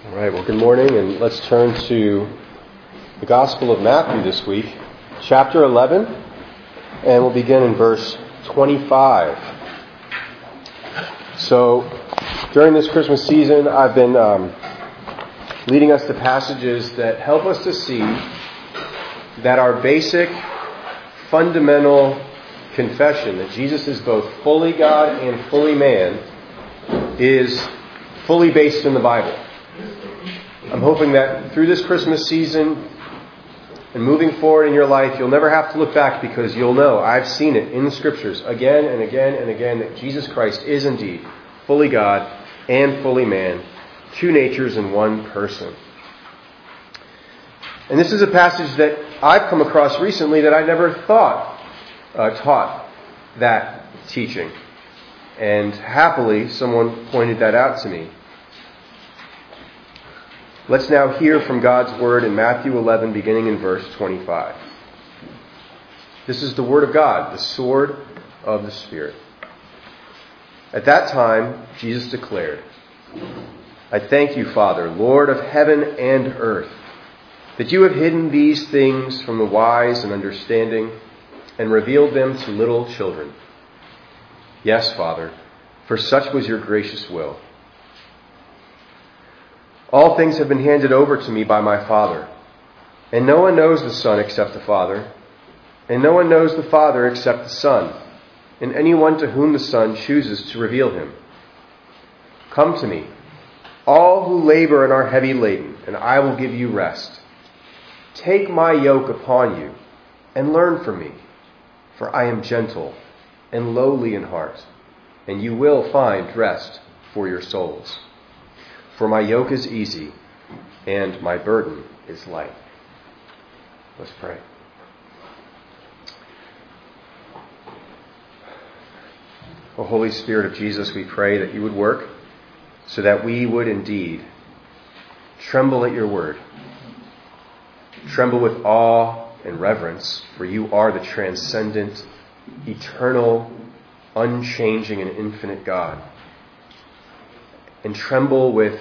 All right, well, good morning, and let's turn to the Gospel of Matthew this week, chapter 11, and we'll begin in verse 25. So, during this Christmas season, I've been leading us to passages that help us to see that our basic, fundamental confession that Jesus is both fully God and fully man is fully based in the Bible. I'm hoping that through this Christmas season and moving forward in your life, you'll never have to look back because you'll know, I've seen it in the Scriptures again and again and again, that Jesus Christ is indeed fully God and fully man, two natures in one person. And this is a passage that I've come across recently that I never thought taught that teaching. And happily, someone pointed that out to me. Let's now hear from God's Word in Matthew 11, beginning in verse 25. This is the Word of God, the sword of the Spirit. At that time, Jesus declared, "I thank you, Father, Lord of heaven and earth, that you have hidden these things from the wise and understanding and revealed them to little children. Yes, Father, for such was your gracious will. All things have been handed over to me by my Father, and no one knows the Son except the Father, and no one knows the Father except the Son, and anyone to whom the Son chooses to reveal him. Come to me, all who labor and are heavy laden, and I will give you rest. Take my yoke upon you, and learn from me, for I am gentle and lowly in heart, and you will find rest for your souls. For my yoke is easy, and my burden is light." Let's pray. O Holy Spirit of Jesus, we pray that you would work so that we would indeed tremble at your word. Tremble with awe and reverence, for you are the transcendent, eternal, unchanging, and infinite God. And tremble with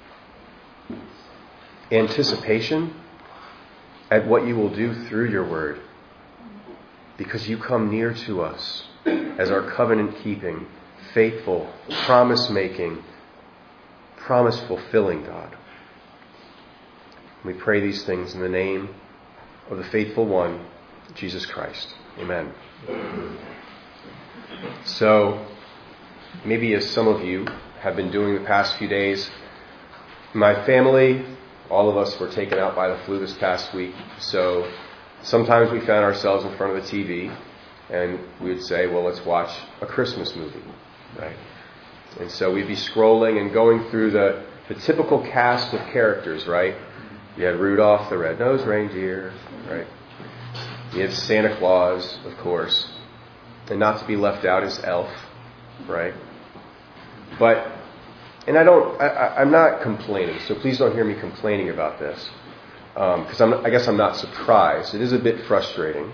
anticipation at what you will do through your word, because you come near to us as our covenant-keeping, faithful, promise-making, promise-fulfilling God. We pray these things in the name of the faithful one, Jesus Christ. Amen. So, maybe as some of you have been doing the past few days, my family, all of us were taken out by the flu this past week. So sometimes we found ourselves in front of the TV and we would say, well, let's watch a Christmas movie, right? And so we'd be scrolling and going through the typical cast of characters, right? You had Rudolph the Red-Nosed Reindeer, right? You had Santa Claus, of course. And not to be left out is Elf, right? But, and I'm not complaining, so please don't hear me complaining about this. Because I guess I'm not surprised. It is a bit frustrating.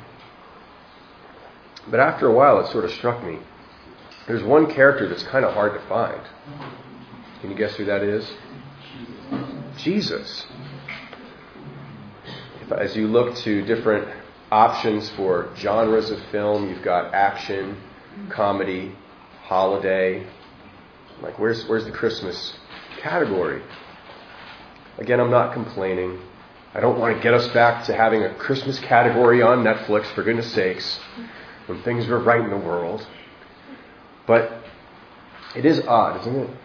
But after a while, it sort of struck me. There's one character that's kind of hard to find. Can you guess who that is? Jesus. As you look to different options for genres of film, you've got action, comedy, holiday. Like, where's the Christmas category? Again, I'm not complaining. I don't want to get us back to having a Christmas category on Netflix, for goodness sakes, when things were right in the world. But it is odd, isn't it?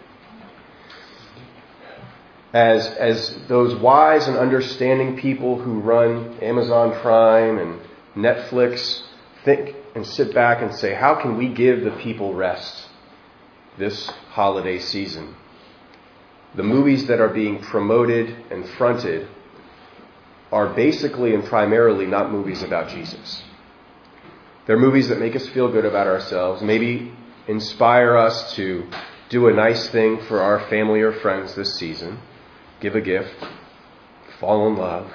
As those wise and understanding people who run Amazon Prime and Netflix think and sit back and say, how can we give the people rest this holiday season? The movies that are being promoted and fronted are basically and primarily not movies about Jesus. They're movies that make us feel good about ourselves, maybe inspire us to do a nice thing for our family or friends this season, give a gift, fall in love.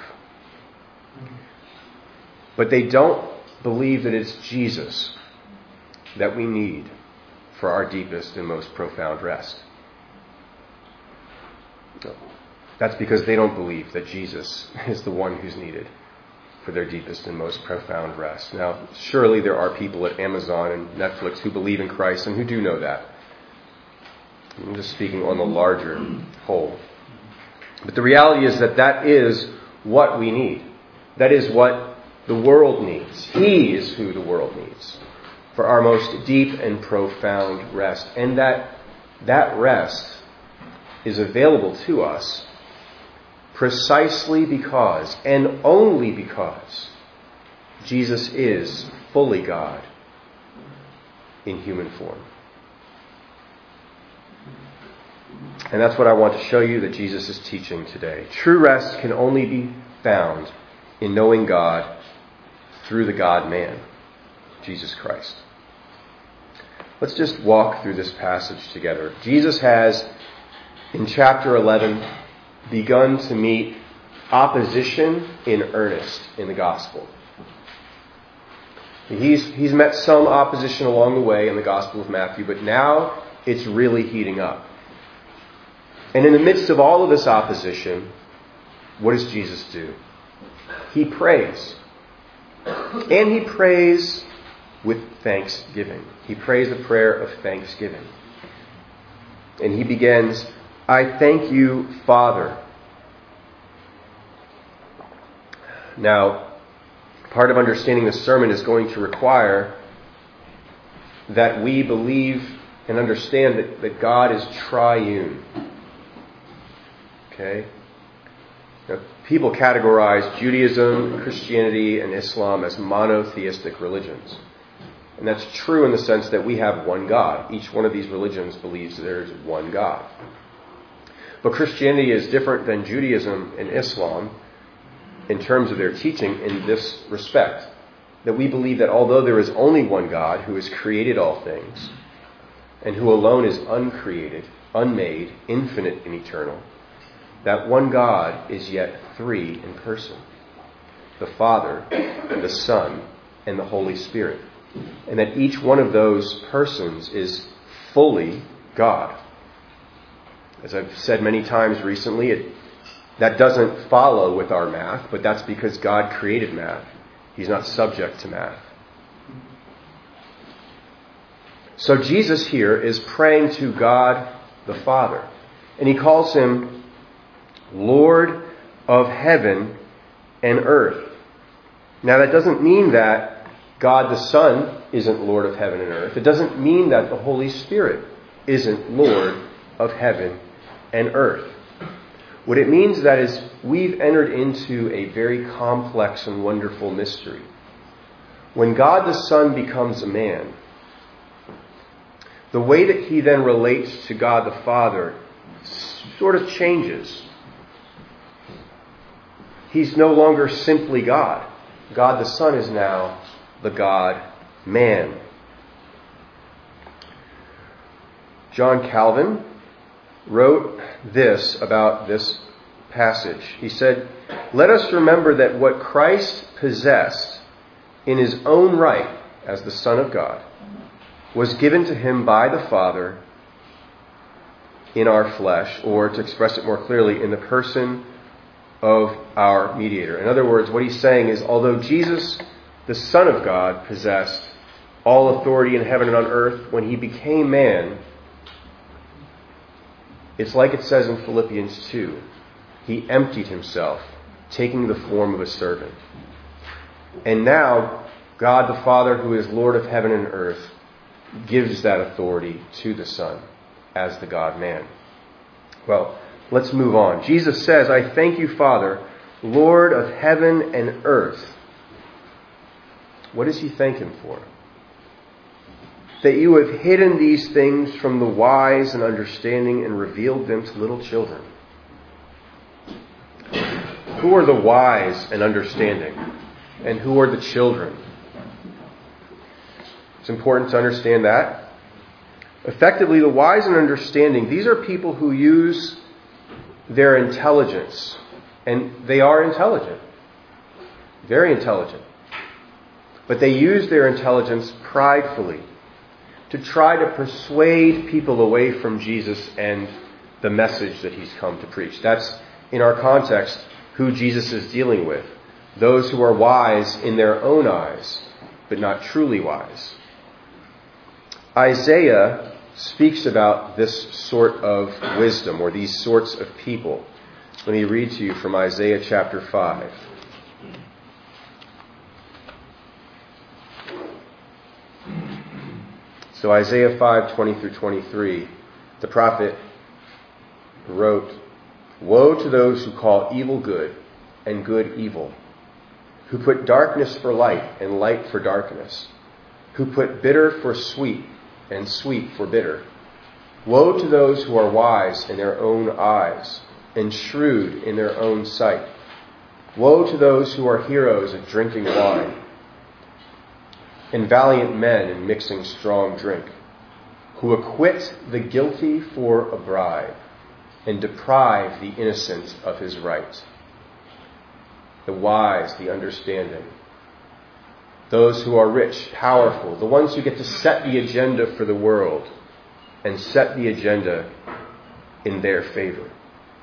But they don't believe that it's Jesus that we need for our deepest and most profound rest. That's because they don't believe that Jesus is the one who's needed for their deepest and most profound rest. Now, surely there are people at Amazon and Netflix who believe in Christ and who do know that. I'm just speaking on the larger whole. But the reality is that that is what we need. That is what the world needs. He is who the world needs for our most deep and profound rest. And that rest is available to us precisely because, and only because, Jesus is fully God in human form. And that's what I want to show you that Jesus is teaching today. True rest can only be found in knowing God through the God-man, Jesus Christ. Let's just walk through this passage together. Jesus has, in chapter 11, begun to meet opposition in earnest in the gospel. He's met some opposition along the way in the Gospel of Matthew, but now it's really heating up. And in the midst of all of this opposition, what does Jesus do? He prays. And he prays with thanksgiving. He prays a prayer of thanksgiving. And he begins, I thank you, Father. Now, part of understanding this sermon is going to require that we believe and understand that God is triune. Okay? Now, people categorize Judaism, Christianity, and Islam as monotheistic religions. And that's true in the sense that we have one God. Each one of these religions believes there's one God. But Christianity is different than Judaism and Islam in terms of their teaching in this respect. That we believe that although there is only one God who has created all things, and who alone is uncreated, unmade, infinite, and eternal, that one God is yet three in person. The Father, the Son, and the Holy Spirit. And that each one of those persons is fully God. As I've said many times recently, that doesn't follow with our math, but that's because God created math. He's not subject to math. So Jesus here is praying to God the Father. And he calls him Lord of heaven and earth. Now that doesn't mean that God the Son isn't Lord of heaven and earth. It doesn't mean that the Holy Spirit isn't Lord of heaven and earth. What it means that is we've entered into a very complex and wonderful mystery. When God the Son becomes a man, the way that he then relates to God the Father sort of changes. He's no longer simply God. God the Son is now the God-man. John Calvin wrote this about this passage. He said, let us remember that what Christ possessed in his own right as the Son of God was given to him by the Father in our flesh, or to express it more clearly, in the person of our mediator. In other words, what he's saying is, although Jesus, the Son of God, possessed all authority in heaven and on earth, when he became man, it's like it says in Philippians 2, he emptied himself, taking the form of a servant. And now, God the Father, who is Lord of heaven and earth, gives that authority to the Son as the God-man. Well, let's move on. Jesus says, I thank you, Father, Lord of heaven and earth. What does he thank him for? That you have hidden these things from the wise and understanding and revealed them to little children. Who are the wise and understanding? And who are the children? It's important to understand that. Effectively, the wise and understanding, these are people who use their intelligence. And they are intelligent. Very intelligent. But they use their intelligence pridefully to try to persuade people away from Jesus and the message that he's come to preach. That's in our context, who Jesus is dealing with. Those who are wise in their own eyes, but not truly wise. Isaiah speaks about this sort of wisdom, or these sorts of people. Let me read to you from Isaiah chapter 5. So Isaiah 5:20 through 23, the prophet wrote, "Woe to those who call evil good and good evil, who put darkness for light and light for darkness, who put bitter for sweet and sweet for bitter. Woe to those who are wise in their own eyes and shrewd in their own sight. Woe to those who are heroes at drinking wine and valiant men in mixing strong drink, who acquit the guilty for a bribe and deprive the innocent of his right. The wise, the understanding, those who are rich, powerful, the ones who get to set the agenda for the world and set the agenda in their favor.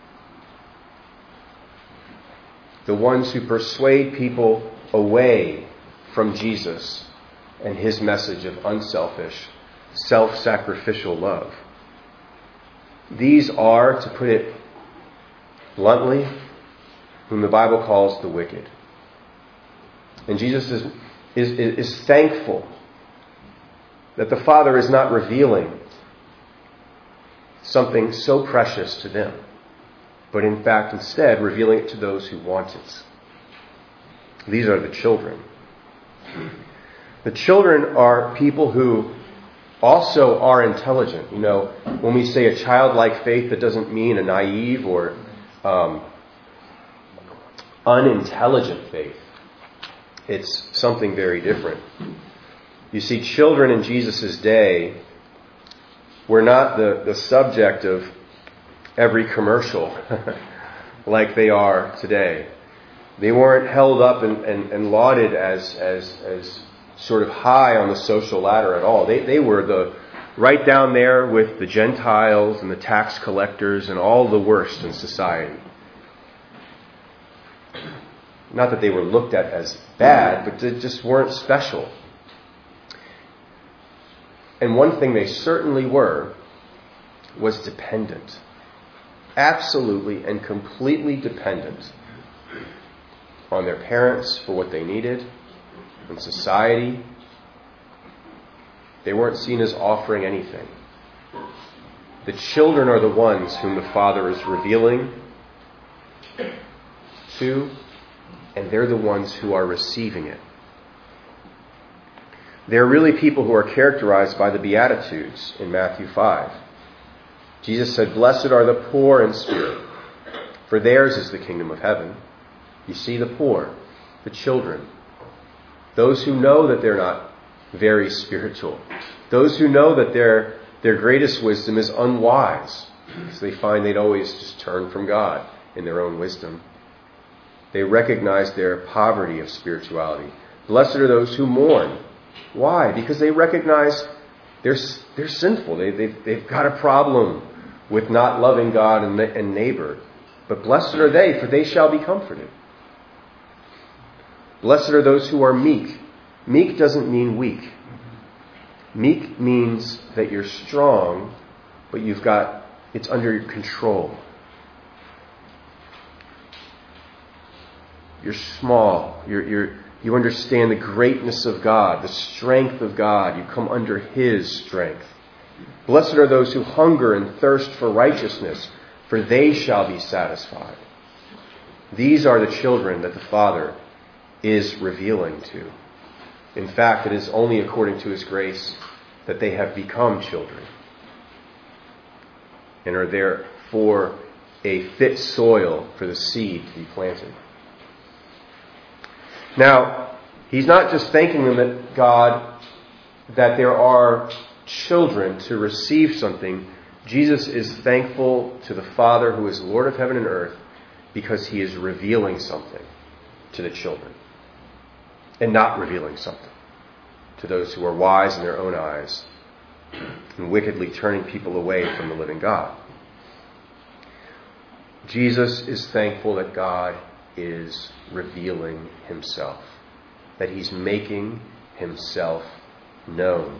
The ones who persuade people away from Jesus and his message of unselfish, self-sacrificial love. These are, to put it bluntly, whom the Bible calls the wicked. And Jesus is thankful that the Father is not revealing something so precious to them, but in fact instead revealing it to those who want it. These are the children. The children are people who also are intelligent. You know, when we say a childlike faith, that doesn't mean a naive or unintelligent faith. It's something very different. You see, children in Jesus' day were not the subject of every commercial like they are today. They weren't held up and lauded as sort of high on the social ladder at all. They were right down there with the Gentiles and the tax collectors and all the worst in society. Not that they were looked at as bad, but they just weren't special. And one thing they certainly were was dependent. Absolutely and completely dependent on their parents for what they needed. In society, they weren't seen as offering anything. The children are the ones whom the Father is revealing to, and they're the ones who are receiving it. They're really people who are characterized by the Beatitudes in Matthew 5. Jesus said, "Blessed are the poor in spirit, for theirs is the kingdom of heaven." You see, the poor, the children, those who know that they're not very spiritual, those who know that their greatest wisdom is unwise, because they find they'd always just turn from God in their own wisdom. They recognize their poverty of spirituality. Blessed are those who mourn. Why? Because they recognize they're sinful. They've got a problem with not loving God and neighbor. But blessed are they, for they shall be comforted. Blessed are those who are meek. Meek doesn't mean weak. Meek means that you're strong, but it's under your control. You're small. You understand the greatness of God, the strength of God. You come under His strength. Blessed are those who hunger and thirst for righteousness, for they shall be satisfied. These are the children that the Father is revealing to. In fact, it is only according to His grace that they have become children and are therefore a fit soil for the seed to be planted. Now, He's not just thanking them that there are children to receive something. Jesus is thankful to the Father who is Lord of heaven and earth because He is revealing something to the children and not revealing something to those who are wise in their own eyes and wickedly turning people away from the living God. Jesus is thankful that God is revealing himself, that he's making himself known.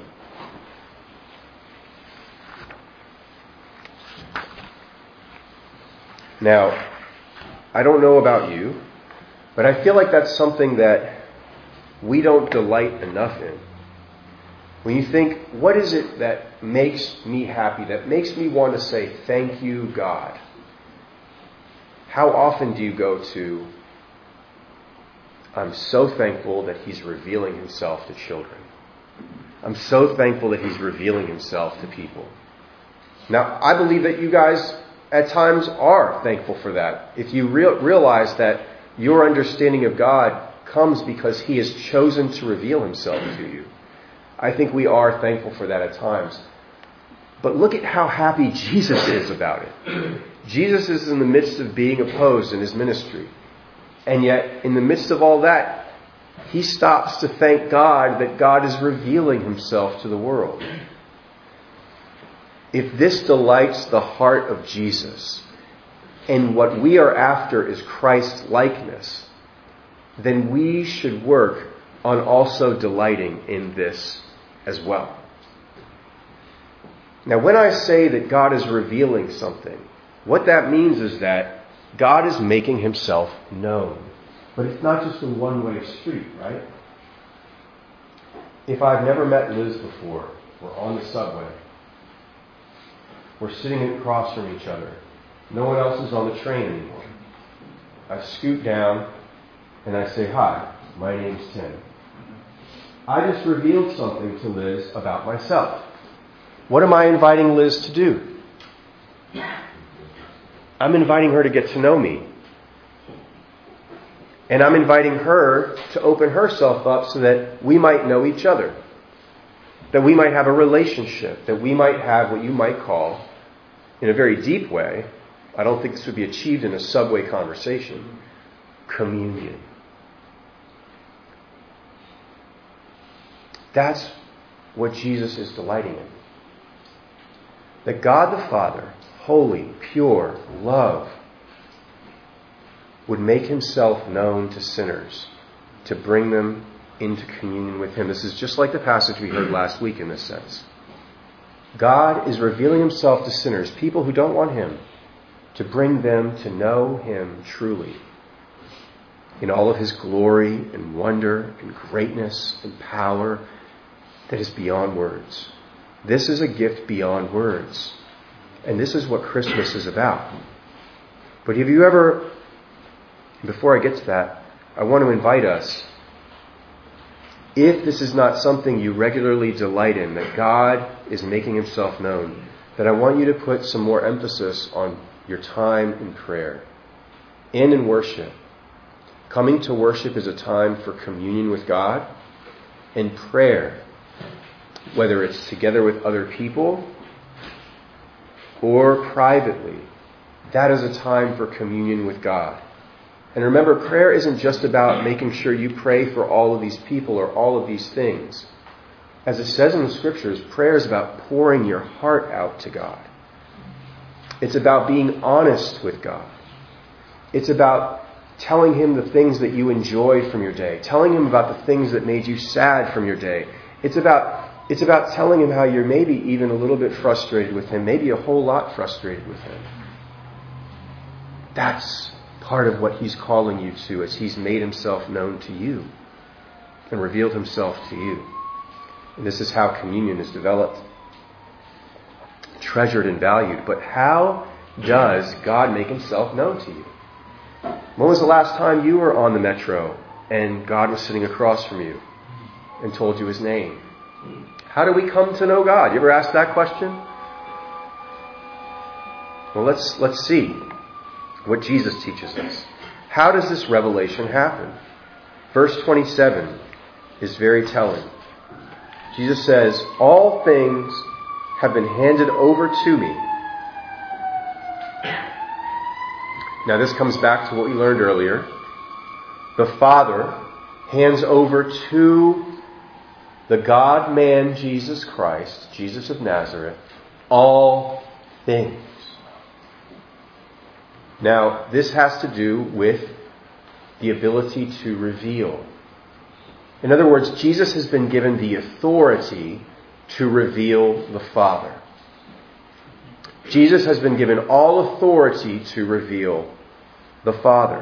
Now, I don't know about you, but I feel like that's something that we don't delight enough in. When you think, what is it that makes me happy, that makes me want to say, thank you, God? How often do you go to, I'm so thankful that he's revealing himself to children. I'm so thankful that he's revealing himself to people. Now, I believe that you guys at times are thankful for that. If you realize that your understanding of God comes because he has chosen to reveal himself to you, I think we are thankful for that at times. But look at how happy Jesus is about it. Jesus is in the midst of being opposed in his ministry. And yet, in the midst of all that, he stops to thank God that God is revealing himself to the world. If this delights the heart of Jesus, and what we are after is Christ-likeness, then we should work on also delighting in this as well. Now, when I say that God is revealing something, what that means is that God is making himself known. But it's not just a one-way street, right? If I've never met Liz before, we're on the subway. We're sitting across from each other. No one else is on the train anymore. I scoot down and I say, hi, my name's Tim. I just revealed something to Liz about myself. What am I inviting Liz to do? I'm inviting her to get to know me. And I'm inviting her to open herself up so that we might know each other. That we might have a relationship. That we might have what you might call, in a very deep way, I don't think this would be achieved in a subway conversation, communion. That's what Jesus is delighting in. That God the Father, holy, pure, love, would make himself known to sinners to bring them into communion with him. This is just like the passage we heard last week in this sense. God is revealing himself to sinners, people who don't want him, to bring them to know him truly in all of his glory and wonder and greatness and power that is beyond words. This is a gift beyond words. And this is what Christmas is about. But have you ever, before I get to that, I want to invite us, if this is not something you regularly delight in, that God is making himself known, then I want you to put some more emphasis on your time in prayer and in worship. Coming to worship is a time for communion with God, and prayer, whether it's together with other people or privately, that is a time for communion with God. And remember, prayer isn't just about making sure you pray for all of these people or all of these things. As it says in the Scriptures, prayer is about pouring your heart out to God. It's about being honest with God. It's about telling him the things that you enjoyed from your day, telling him about the things that made you sad from your day. It's about telling him how you're maybe even a little bit frustrated with him, maybe a whole lot frustrated with him. That's part of what he's calling you to as he's made himself known to you and revealed himself to you. And this is how communion is developed, treasured and valued. But how does God make himself known to you? When was the last time you were on the metro and God was sitting across from you and told you his name? How do we come to know God? You ever asked that question? Well, let's see what Jesus teaches us. How does this revelation happen? Verse 27 is very telling. Jesus says, all things have been handed over to me. Now this comes back to what we learned earlier. The Father hands over to the God-man Jesus Christ, Jesus of Nazareth, all things. Now, this has to do with the ability to reveal. In other words, Jesus has been given the authority to reveal the Father. Jesus has been given all authority to reveal the Father.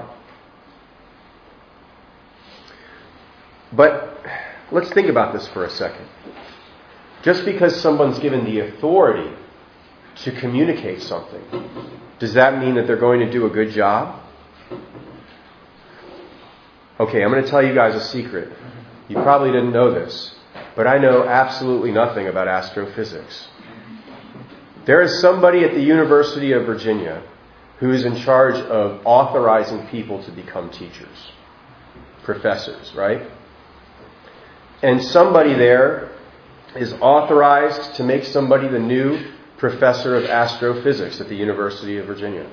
But let's think about this for a second. Just because someone's given the authority to communicate something, does that mean that they're going to do a good job? Okay, I'm going to tell you guys a secret. You probably didn't know this, but I know absolutely nothing about astrophysics. There is somebody at the University of Virginia who is in charge of authorizing people to become teachers, professors, right? And somebody there is authorized to make somebody the new professor of astrophysics at the University of Virginia.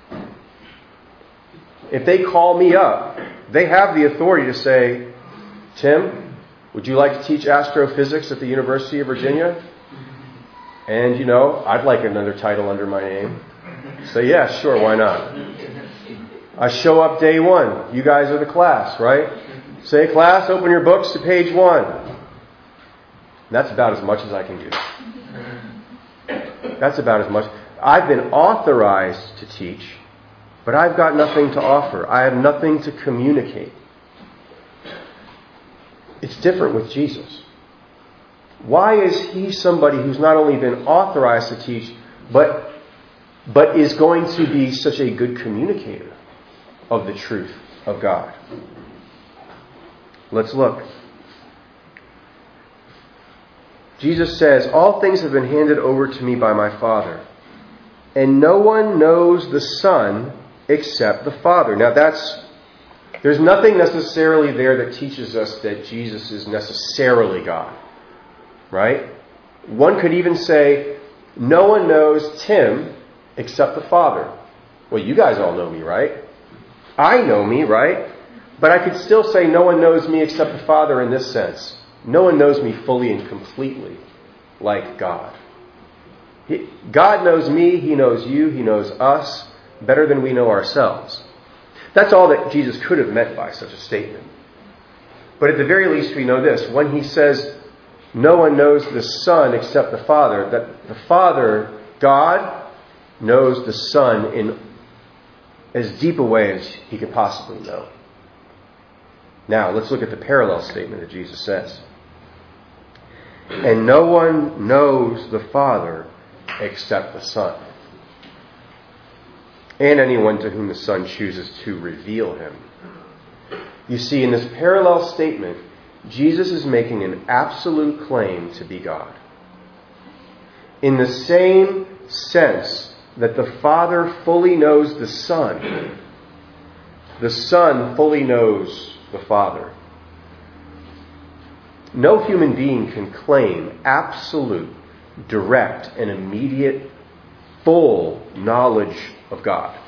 If they call me up, they have the authority to say, Tim, would you like to teach astrophysics at the University of Virginia? And, I'd like another title under my name. Say, yeah, sure, why not? I show up day one. You guys are the class, right? Say, class, open your books to page 1. And that's about as much as I can do. That's about as much. I've been authorized to teach, but I've got nothing to offer. I have nothing to communicate. It's different with Jesus. Why is he somebody who's not only been authorized to teach, but is going to be such a good communicator of the truth of God? Let's look. Jesus says, all things have been handed over to me by my Father, and no one knows the Son except the Father. Now there's nothing necessarily there that teaches us that Jesus is necessarily God. Right? One could even say, no one knows Tim except the Father. Well, you guys all know me, right? I know me, right? But I could still say no one knows me except the Father in this sense. No one knows me fully and completely like God. God knows me, He knows you, He knows us better than we know ourselves. That's all that Jesus could have meant by such a statement. But at the very least we know this. When He says, no one knows the Son except the Father, that the Father, God, knows the Son in as deep a way as He could possibly know. Now, let's look at the parallel statement that Jesus says. And no one knows the Father except the Son, and anyone to whom the Son chooses to reveal Him. You see, in this parallel statement, Jesus is making an absolute claim to be God. In the same sense that the Father fully knows the Son fully knows the Father. No human being can claim absolute, direct, and immediate, full knowledge of God.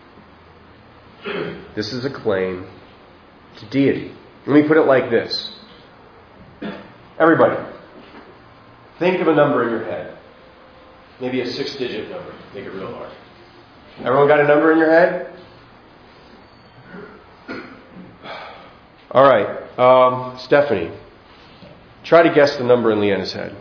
This is a claim to deity. Let me put it like this. Everybody, think of a number in your head. Maybe a 6-digit number. Make it real hard. Everyone got a number in your head? All right. Stephanie, try to guess the number in Leanna's head.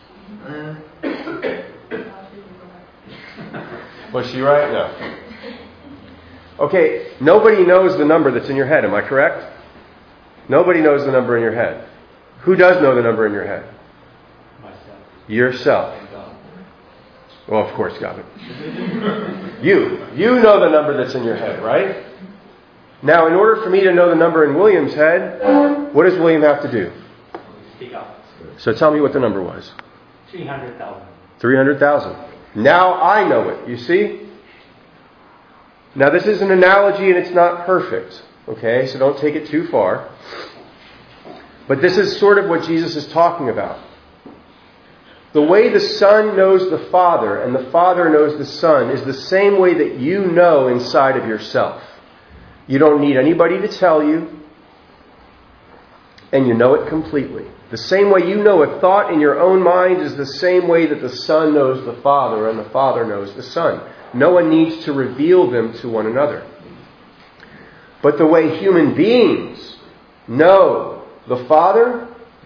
Was she right? No. Okay, nobody knows the number that's in your head. Am I correct? Nobody knows the number in your head. Who does know the number in your head? Myself. Yourself. God. Well, of course, God. You know the number that's in your head, right? Now, in order for me to know the number in William's head, what does William have to do? Speak up. So tell me what the number was. 300,000. 300,000. Now I know it, you see? Now this is an analogy and it's not perfect, okay? So don't take it too far. But this is sort of what Jesus is talking about. The way the Son knows the Father and the Father knows the Son is the same way that you know inside of yourself. You don't need anybody to tell you, and you know it completely. The same way you know a thought in your own mind is the same way that the Son knows the Father and the Father knows the Son. No one needs to reveal them to one another. But the way human beings know the Father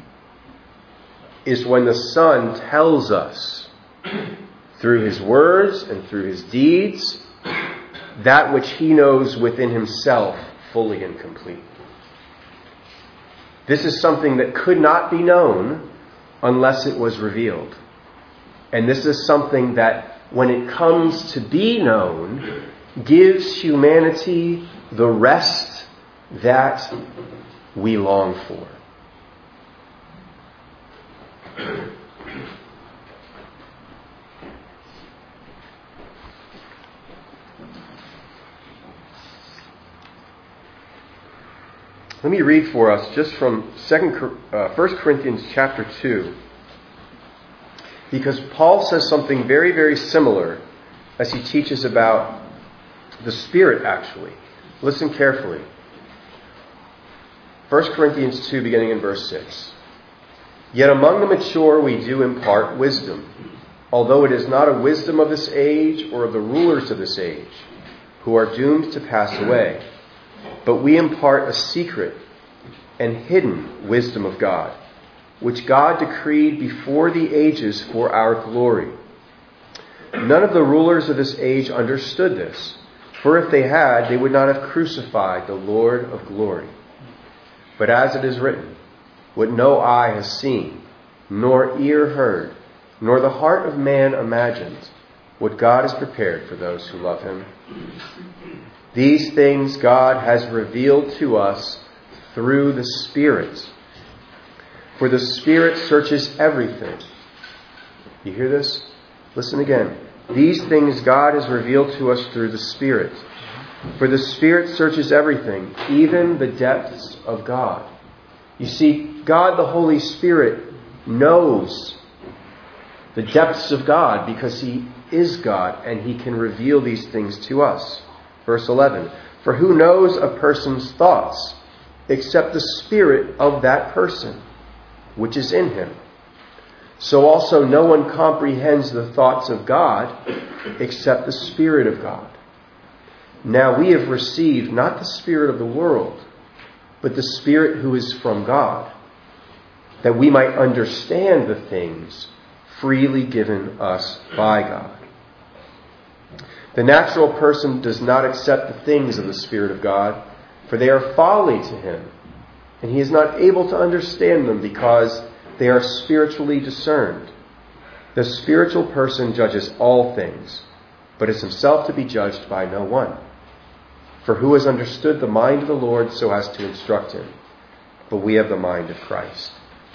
is when the Son tells us through his words and through his deeds that which he knows within himself fully and completely. This is something that could not be known unless it was revealed. And this is something that, when it comes to be known, gives humanity the rest that we long for. Let me read for us just from 1 Corinthians chapter 2. Because Paul says something very, very similar as he teaches about the Spirit, actually. Listen carefully. 1 Corinthians 2, beginning in verse 6. Yet among the mature we do impart wisdom, although it is not a wisdom of this age or of the rulers of this age, who are doomed to pass away. But we impart a secret and hidden wisdom of God, which God decreed before the ages for our glory. None of the rulers of this age understood this, for if they had, they would not have crucified the Lord of glory. But as it is written, what no eye has seen, nor ear heard, nor the heart of man imagined, what God has prepared for those who love him. These things God has revealed to us through the Spirit. For the Spirit searches everything. You hear this? Listen again. These things God has revealed to us through the Spirit. For the Spirit searches everything, even the depths of God. You see, God the Holy Spirit knows the depths of God because he is God and he can reveal these things to us. Verse 11. For who knows a person's thoughts except the spirit of that person, which is in him? So also no one comprehends the thoughts of God except the Spirit of God. Now we have received not the spirit of the world, but the Spirit who is from God, that we might understand the things freely given us by God. The natural person does not accept the things of the Spirit of God, for they are folly to him, and he is not able to understand them because they are spiritually discerned. The spiritual person judges all things, but is himself to be judged by no one. For who has understood the mind of the Lord so as to instruct him? But we have the mind of Christ.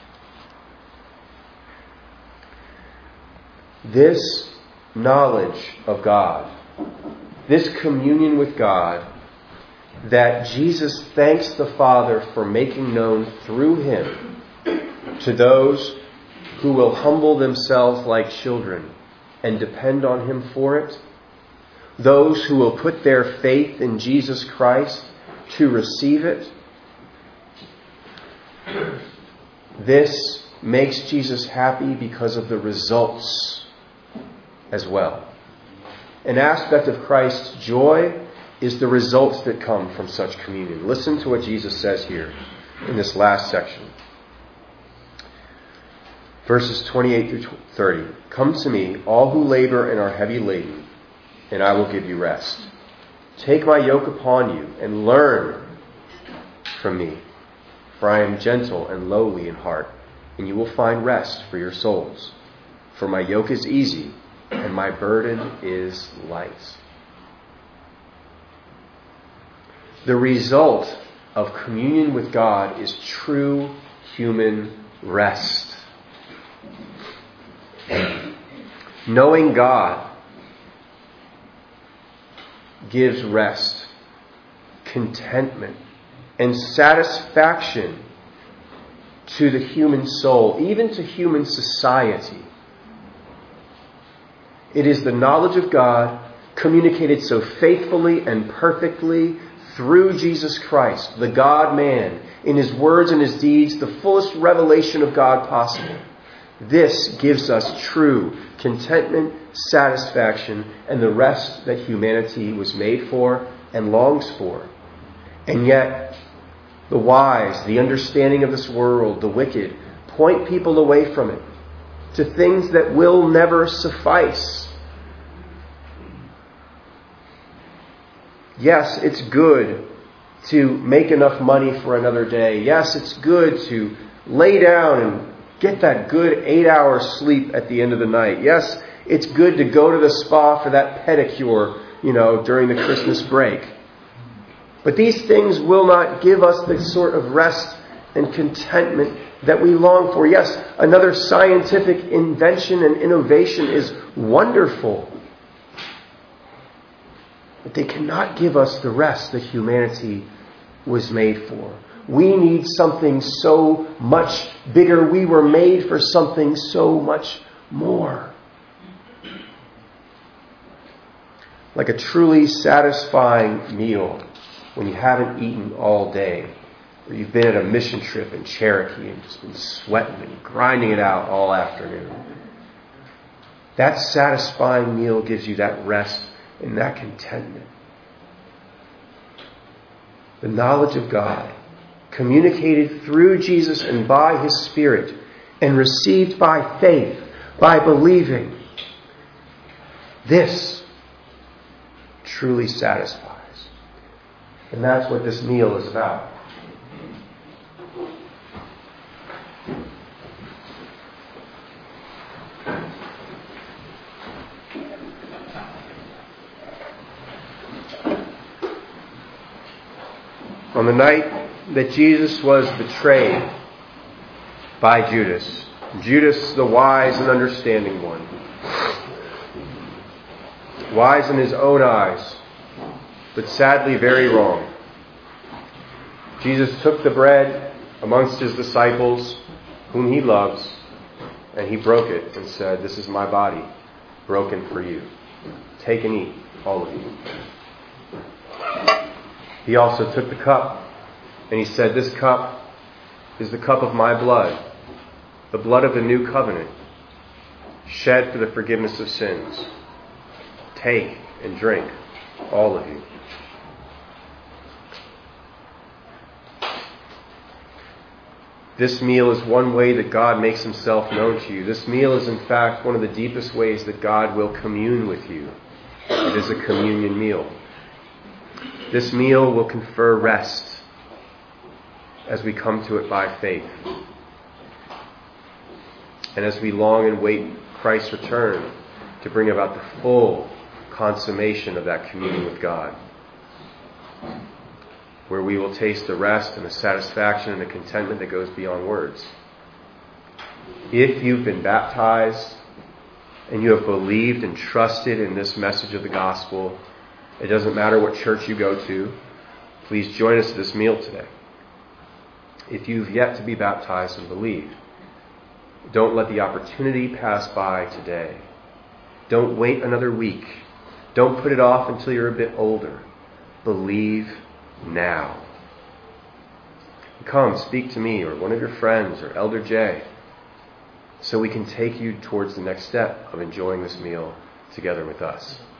This knowledge of God, this communion with God, that Jesus thanks the Father for making known through him to those who will humble themselves like children and depend on him for it, those who will put their faith in Jesus Christ to receive it. This makes Jesus happy because of the results as well. An aspect of Christ's joy is the results that come from such communion. Listen to what Jesus says here in this last section. Verses 28 through 30. Come to me, all who labor and are heavy laden, and I will give you rest. Take my yoke upon you and learn from me, for I am gentle and lowly in heart, and you will find rest for your souls. For my yoke is easy and my burden is light. The result of communion with God is true human rest. Knowing God gives rest, contentment, and satisfaction to the human soul, even to human society. It is the knowledge of God communicated so faithfully and perfectly through Jesus Christ, the God-man, in his words and his deeds, the fullest revelation of God possible. This gives us true contentment, satisfaction, and the rest that humanity was made for and longs for. And yet, the wise, the understanding of this world, the wicked, point people away from it to things that will never suffice. Yes, it's good to make enough money for another day. Yes, it's good to lay down and get that good 8-hour sleep at the end of the night. Yes, it's good to go to the spa for that pedicure, during the Christmas break. But these things will not give us the sort of rest and contentment that we long for. Yes, another scientific invention and innovation is wonderful. But they cannot give us the rest that humanity was made for. We need something so much bigger. We were made for something so much more. Like a truly satisfying meal when you haven't eaten all day, or you've been at a mission trip in Cherokee and just been sweating and grinding it out all afternoon. That satisfying meal gives you that rest and that contentment. The knowledge of God, communicated through Jesus and by His Spirit, and received by faith, by believing, this truly satisfies. And that's what this meal is about. On the night that Jesus was betrayed by Judas, Judas the wise and understanding one, wise in his own eyes, but sadly very wrong, Jesus took the bread amongst His disciples, whom He loves, and He broke it and said, "This is my body, broken for you. Take and eat, all of you." He also took the cup, and He said, "This cup is the cup of my blood, the blood of the new covenant, shed for the forgiveness of sins. Take and drink, all of you." This meal is one way that God makes Himself known to you. This meal is, in fact, one of the deepest ways that God will commune with you. It is a communion meal. This meal will confer rest as we come to it by faith. And as we long and wait Christ's return to bring about the full consummation of that communion with God, where we will taste the rest and the satisfaction and the contentment that goes beyond words. If you've been baptized and you have believed and trusted in this message of the gospel, it doesn't matter what church you go to, please join us at this meal today. If you've yet to be baptized and believe, don't let the opportunity pass by today. Don't wait another week. Don't put it off until you're a bit older. Believe now. Come, speak to me or one of your friends or Elder Jay, so we can take you towards the next step of enjoying this meal together with us.